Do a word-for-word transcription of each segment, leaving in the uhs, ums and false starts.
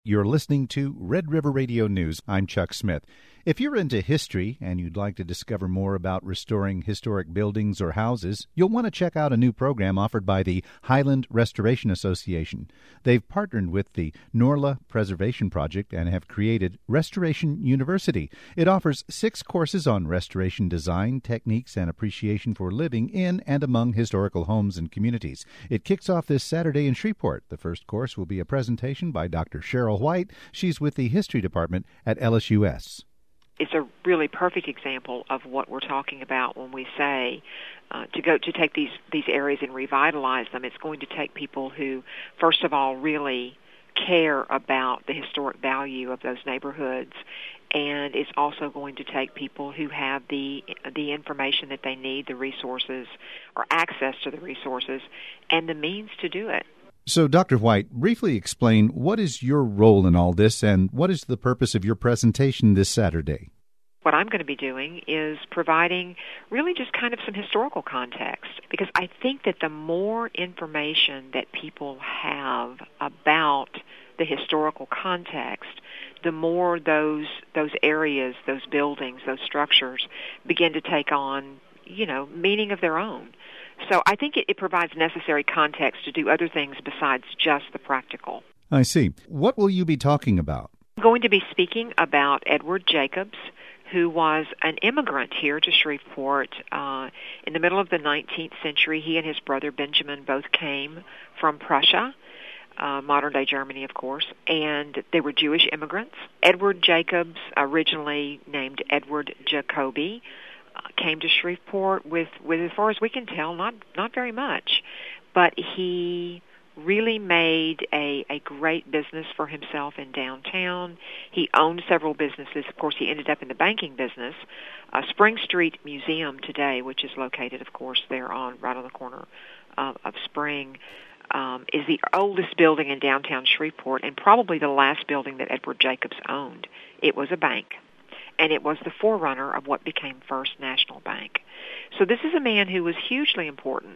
You're listening to Red River Radio News. I'm Chuck Smith. If you're into history and you'd like to discover more about restoring historic buildings or houses, you'll want to check out a new program offered by the Highland Restoration Association. They've partnered with the Norla Preservation Project and have created Restoration University. It offers six courses on restoration design, techniques, and appreciation for living in and among historical homes and communities. It kicks off this Saturday in Shreveport. The first course will be a presentation by Doctor Cheryl White. She's with the History Department at L S U S. It's a really perfect example of what we're talking about when we say uh, to go to take these, these areas and revitalize them. It's going to take people who, first of all, really care about the historic value of those neighborhoods, and it's also going to take people who have the the information that they need, the resources, or access to the resources, and the means to do it. So, Doctor White, briefly explain what is your role in all this and what is the purpose of your presentation this Saturday? What I'm going to be doing is providing really just kind of some historical context, because I think that the more information that people have about the historical context, the more those those areas, those buildings, those structures begin to take on, you know, meaning of their own. So I think it, it provides necessary context to do other things besides just the practical. I see. What will you be talking about? I'm going to be speaking about Edward Jacobs, who was an immigrant here to Shreveport uh, in the middle of the nineteenth century. He and his brother Benjamin both came from Prussia, uh, modern-day Germany, of course, and they were Jewish immigrants. Edward Jacobs, originally named Edward Jacobi, Uh, came to Shreveport with, with, as far as we can tell, not not very much. But he really made a, a great business for himself in downtown. He owned several businesses. Of course, he ended up in the banking business. Uh, Spring Street Museum today, which is located, of course, there on right on the corner of, of Spring, um, is the oldest building in downtown Shreveport and probably the last building that Edward Jacobs owned. It was a bank. And it was the forerunner of what became First National Bank. So this is a man who was hugely important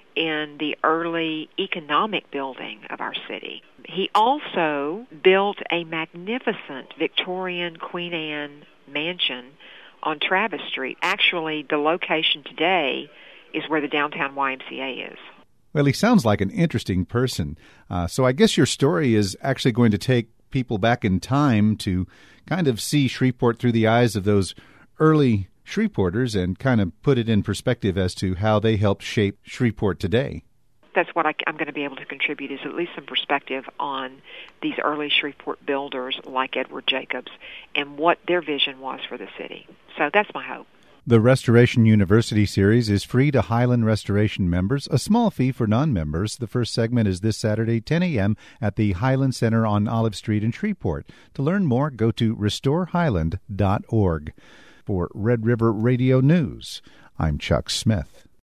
in the early economic building of our city. He also built a magnificent Victorian Queen Anne mansion on Travis Street. Actually, the location today is where the downtown Y M C A is. Well, he sounds like an interesting person. Uh, so I guess your story is actually going to take people back in time to kind of see Shreveport through the eyes of those early Shreveporters and kind of put it in perspective as to how they helped shape Shreveport today. That's what I, I'm going to be able to contribute, is at least some perspective on these early Shreveport builders like Edward Jacobs and what their vision was for the city. So that's my hope. The Restoration University series is free to Highland Restoration members, a small fee for non-members. The first segment is this Saturday, ten a.m. at the Highland Center on Olive Street in Shreveport. To learn more, go to restore highland dot org. For Red River Radio News, I'm Chuck Smith.